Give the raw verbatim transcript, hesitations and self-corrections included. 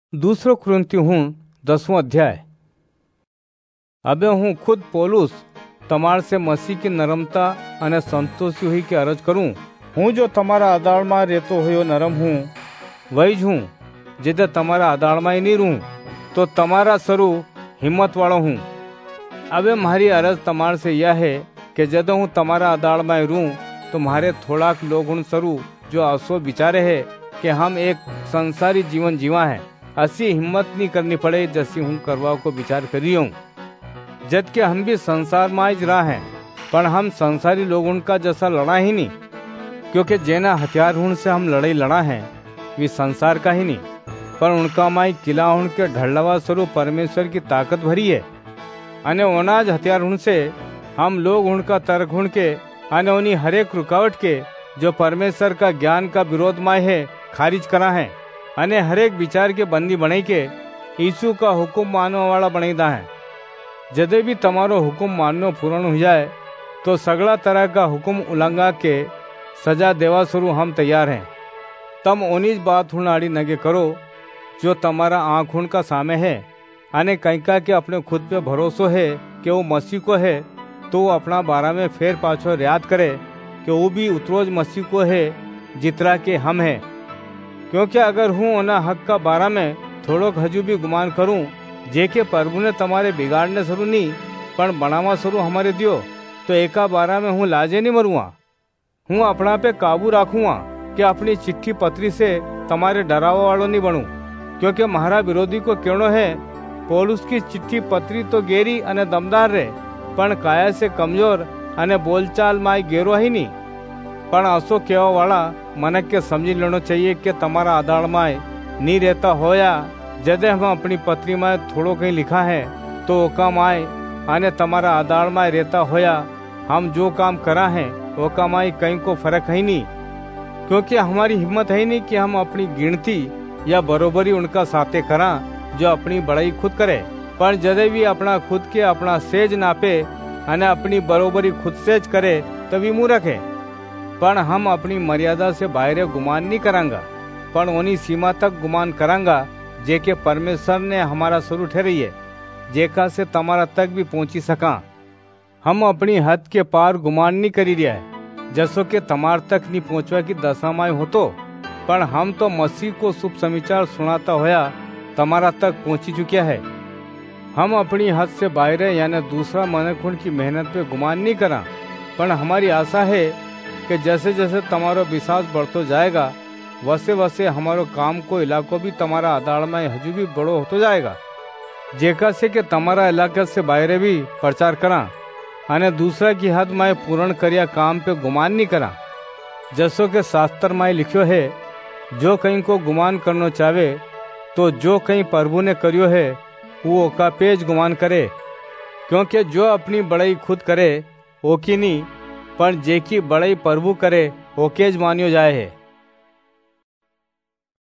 दूसरो कुरिन्थी हूँ दसवों अध्याय। अबे हूँ खुद पौलुस तमार से मसीह की नरमता अने संतोषी हुई के अरज करूँ। हूँ जो तमारा आदाड़ में रहतो हुयो नरम हूँ, वही हूँ जिदे तमारा आदाड़ में नहीं रहूँ तो तमारा सरू हिम्मत वालो हूँ। अबे मारी अरज तमार से यह है कि जद हूँ तमारा आदाड़ में रहूँ तो म्हारे थोड़ाक लोग हूँ सरू जो असो विचारे है कि हम एक संसारी जीवन जीवा है, असी हिम्मत नहीं करनी पड़े जैसी हूँ करवा को विचार करी हूँ। जद के हम भी संसार में ज रहा है, पर हम संसारी लोगों का जैसा लड़ा ही नहीं, क्योंकि जेना हथियार हूं से हम लड़ाई लड़ा है वे संसार का ही नहीं, पर उनका माई किला हूं के ढलवा स्वरूप परमेश्वर की ताकत भरी है। अने ओनाज हथियार हूं से हम लोग उनका तर्क हूं के अने उन्हीं हरेक रुकावट के जो परमेश्वर का ज्ञान का विरोध माय है खारिज करा है, अने हरेक विचार के बंदी बने के यीशु का हुक्म मानने वाला बनेदा है। जदे भी तमारो हुक्म माननो पूर्ण हो जाए तो सगला तरह का हुक्म उल्लंघा के सजा देवा स्वरूप हम तैयार हैं। तम उन्नीस बात हुण आड़ी नगे करो जो तमारा आँख उन का सामे है, अने कैका के अपने खुद पे भरोसो है कि वो मसीह को है, तो वो अपना बारा में फेर पाछो याद करे कि वो भी उतरोज मसीह को है जितरा के हम हैं। क्योंकि अगर हूँ ओना हक का बारा में थोड़ो हजू भी गुमान करूँ जे के प्रभु ने तुम्हारे बिगाड़ने शुरू नहीं पर बनावा शुरू हमारे दियो, तो एका बारा में हूँ लाजे नहीं मरूँगा। हूँ अपना पे काबू रखूँगा कि अपनी चिट्ठी पत्री से तुम्हारे डरावा वालों नहीं बनूँ, क्योंकि महारा विरोधी को केणो है पौलुस की चिट्ठी पत्री तो गेरी अने दमदार रे, पण काया से कमजोर अने बोलचाल माय गेरो ही नहीं। पण असो केवा वाला मनक के समझी लेनो चाहिए कि तमारा आधार माय नहीं रहता होया जदे हम अपनी पत्री में थोड़ो कहीं लिखा है तो ओका माय आने तमारा आधार में रहता होया हम जो काम करा है ओका माय कहीं को फर्क है नहीं, क्योंकि हमारी हिम्मत है नहीं कि हम अपनी गिनती या बरोबरी उनका साथे करा जो अपनी बड़ाई खुद करे, पर जदे भी अपना खुद के अपना सेज नापे अने अपनी बरोबरी खुद सेज करे तभी मूर्ख है। पर हम अपनी मर्यादा से बाहर गुमान नहीं करांगा, पर उन्हीं सीमा तक गुमान करांगा जे के परमेश्वर ने हमारा शुरू ठहरी है, जेका से तमारा तक भी पहुंची सका। हम अपनी हद के पार गुमान नहीं करी रहा है जैसो के तमार तक नहीं पहुंचवा की दशा में हो तो, पर हम तो मसीह को शुभ समाचार सुनाता होया तमारा तक पहुंची चुकिया है। हम अपनी हद से बाहर यानी दूसरा मनखुण की मेहनत पे गुमान नहीं करा, पर हमारी आशा है कि जैसे जैसे तमारो विश्वास बढ़तो जाएगा वैसे वैसे हमारो काम को इलाको भी तमारा आधार में हजू भी बड़ो होतो जाएगा, जेका से कि तमारा इलाके से बाहर भी प्रचार करा अने दूसरा की हद में पूर्ण करिया काम पे गुमान नहीं करा। जैसो के शास्त्र में लिखियो है, जो कहीं को गुमान करना चाहे तो जो कहीं प्रभु ने करियो है वो का पेज गुमान करे, क्योंकि जो अपनी बड़ाई खुद करे वो की नहीं, पर जे की बड़ाई प्रभु करे वो केज मानियो जाए है।